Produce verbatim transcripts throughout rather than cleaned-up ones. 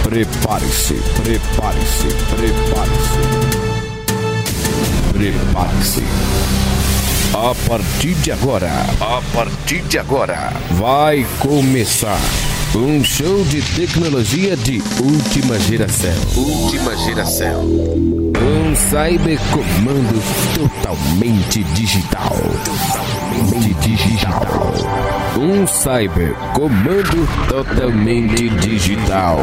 Prepare-se, prepare-se, prepare-se. Prepare-se. A partir de agora, a partir de agora, vai começar um show de tecnologia de última geração. Última geração. Um cybercomando totalmente digital. Totalmente digital. Um cybercomando totalmente digital.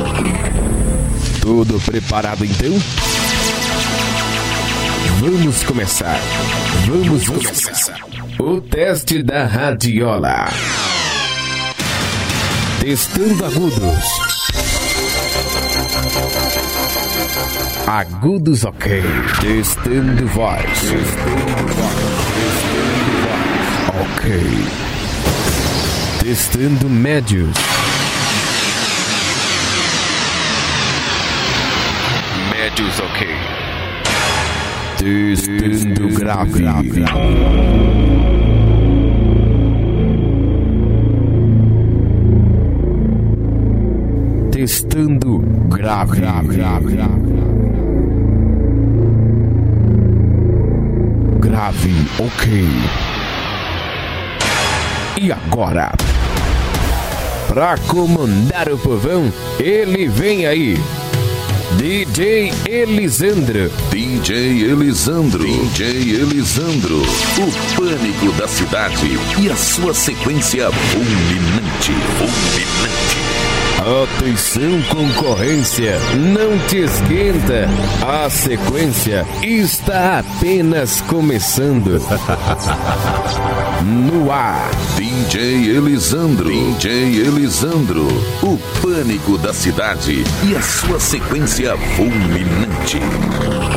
Tudo preparado então? Vamos começar. Vamos começar. O teste da radiola. Testando agudos. Agudos ok. Testando voz. Testando voz. Testando voz. Ok. Testando médios. Médios ok. Testando grave. Testando grave. Grave, ok. E agora? Pra comandar o povão, ele vem aí. D J Elisandro. D J Elisandro. D J Elisandro. O pânico da cidade e a sua sequência fulminante. Fulminante. Atenção, concorrência, não te esquenta, a sequência está apenas começando. No ar, D J Elisandro. D J Elisandro. O pânico da cidade e a sua sequência fulminante.